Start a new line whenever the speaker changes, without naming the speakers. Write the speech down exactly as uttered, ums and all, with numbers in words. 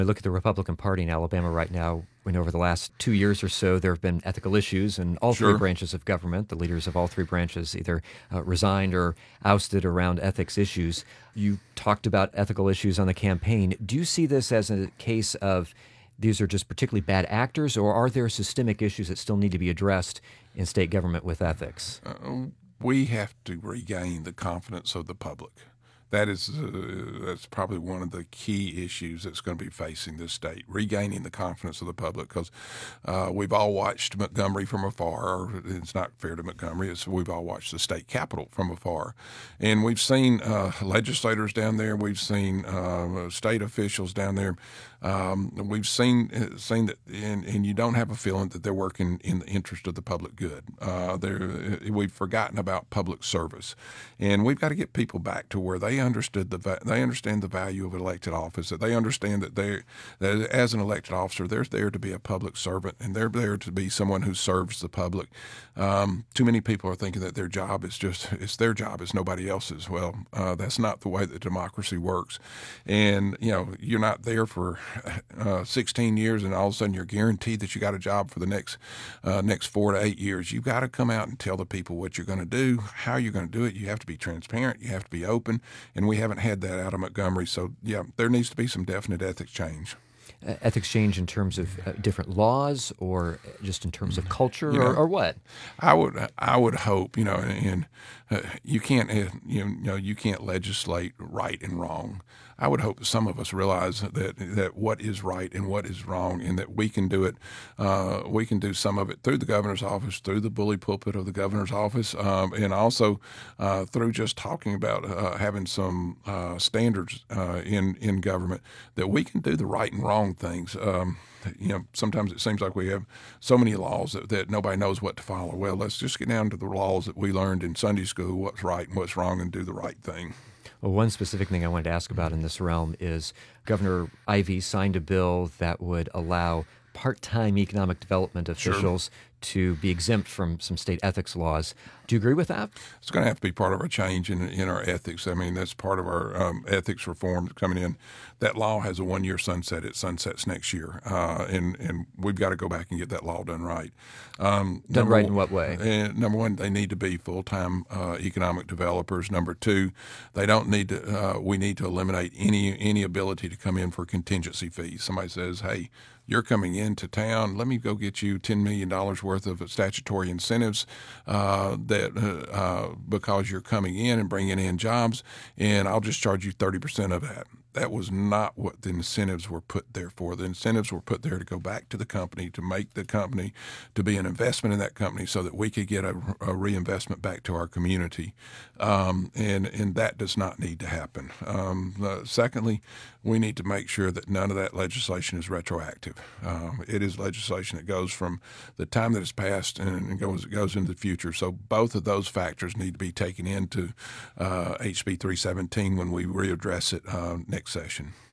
I look at the Republican Party in Alabama right now, when over the last two years or so, there have been ethical issues in all three
Sure.
branches of government. The leaders of all three branches either uh, resigned or ousted around ethics issues. You talked about ethical issues on the campaign. Do you see this as a case of these are just particularly bad actors, or are there systemic issues that still need to be addressed in state government with ethics?
Uh, we have to regain the confidence of the public. That is uh, that's probably one of the key issues that's going to be facing this state, regaining the confidence of the public, because uh, we've all watched Montgomery from afar. Or it's not fair to Montgomery. It's, we've all watched the state capitol from afar, and we've seen uh, legislators down there. We've seen uh, state officials down there. Um, we've seen seen that, and, and you don't have a feeling that they're working in the interest of the public good. Uh, we've forgotten about public service, and we've got to get people back to where they understood the they understand the value of elected office. That they understand that they that as an elected officer, they're there to be a public servant, and they're there to be someone who serves the public. Um, too many people are thinking that their job is just it's their job, it's nobody else's. Well, uh, that's not the way that democracy works, and you know you're not there for Uh, sixteen years, and all of a sudden you're guaranteed that you got a job for the next uh, next four to eight years. You've got to come out and tell the people what you're going to do, how you're going to do it. You have to be transparent. You have to be open, and we haven't had that out of Montgomery. So, yeah, there needs to be some definite ethics change.
Uh, ethics change in terms of uh, different laws, or just in terms of culture,
You know,
or, or what?
I would I would hope, you know, and uh, you can't uh, you know you can't legislate right and wrong. I would hope that some of us realize that that what is right and what is wrong, and that we can do it. Uh, we can do some of it through the governor's office, through the bully pulpit of the governor's office, um, and also uh, through just talking about uh, having some uh, standards uh, in in government, that we can do the right and wrong things. Um, you know, sometimes it seems like we have so many laws that, that nobody knows what to follow. Well, let's just get down to the laws that we learned in Sunday school, what's right and what's wrong, and do the right thing.
Well, one specific thing I wanted to ask about in this realm is Governor Ivey signed a bill that would allow part-time economic development officials sure. to be exempt from some state ethics laws. Do you agree with that?
It's going to have to be part of our change in in our ethics. I mean, that's part of our um, ethics reform coming in. That law has a one-year sunset. It sunsets next year, uh, and and we've got to go back and get that law done right. Um,
done right in what way?
Uh, number one, they need to be full-time uh, economic developers. Number two, they don't need to. Uh, we need to eliminate any any ability to come in for contingency fees. Somebody says, "Hey, you're coming into town. Let me go get you ten million dollars worth of statutory incentives uh, that uh, uh, because you're coming in and bringing in jobs, and I'll just charge you thirty percent of that." That was not what the incentives were put there for. The incentives were put there to go back to the company, to make the company, to be an investment in that company so that we could get a, a reinvestment back to our community. Um, and, and that does not need to happen. Um, uh, secondly, we need to make sure that none of that legislation is retroactive. Um, it is legislation that goes from the time that it's passed and goes, goes into the future. So both of those factors need to be taken into uh, H B three seventeen when we readdress it uh, next session.